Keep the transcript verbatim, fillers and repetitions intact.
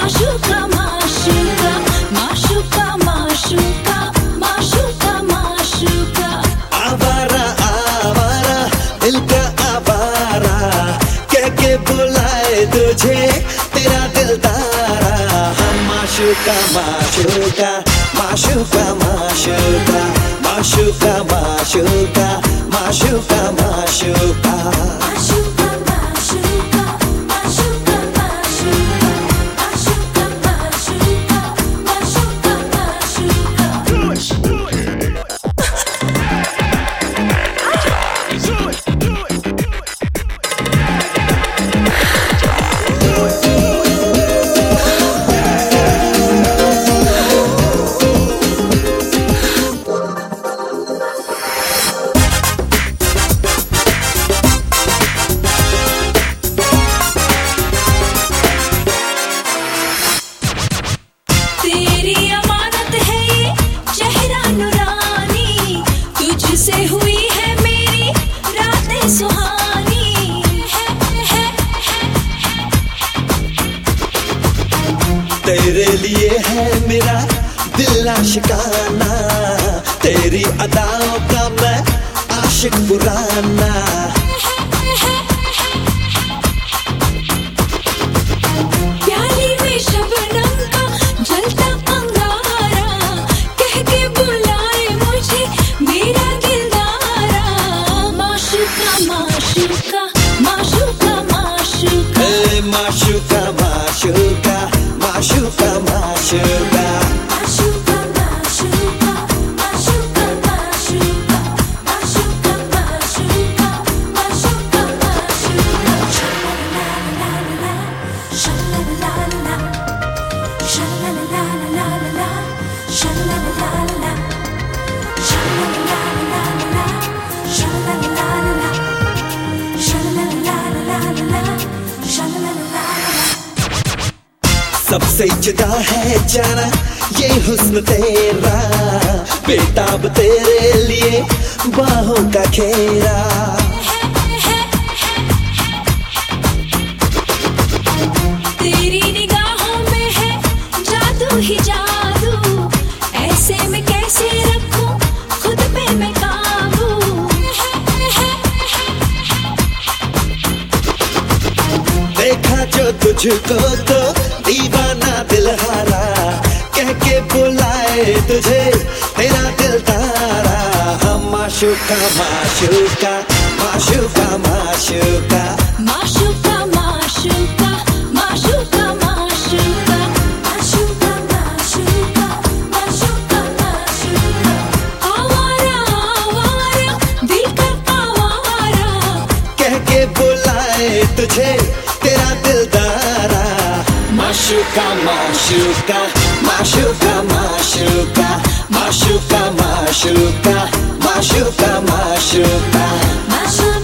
माशूका माशूका माशूका माशूका माशूका माशूका आवारा आवारा दिल का आवारा कह के बुलाए तुझे तेरा दिलदारा हम माशूका माशूका माशूका माशूका माशूका माशूका माशूका माशूका माशूका माशूका माशूका माशूका माशूका माशूका माशूका तेरी अमानत है ये चेहरा नुरानी, तुझसे हुई है मेरी रातें सुहानी है, है, है, तेरे लिए है मेरा दिल आशिकाना तेरी अदाओं का मैं आशिक पुराना प्याली में शबनम का जलता अंगारा, कह के बुलाए मुझे मेरा दिलदारा माशूका माशूका माशूका माशूका ए माशूका माशूका माशूका माशूका माशूका माशूका माशूका माशूका माशूका माशूका माशूका माशूका शल्ला शल्ला ला शल्ला ला ला शल्ला ला ला शल्ला ला ला शल्ला ला ला शल्ला ला ला सबसे जुदा है जाना ये हुस्न तेरा बेताब तेरे लिए बाहों का घेरा तेरी निगाहों में है जादू ही जादू, ऐसे में कैसे रखूं खुद पे मैं काबू देखा जो तुझको तो दीवाना दिल हारा कह के बुलाए तुझे तेरा दिलदारा हम माशूका माशूका माशूका माशूका माशूका माशूका माशूका माशूका माशूका माशूका माशूका माशूका आवारा आवारा दिल का आवारा कह के बुलाए तुझे तेरा दिलदारा माशूका माशूका माशूका माशूका माशूका माशूका माशूका माशूका माशूका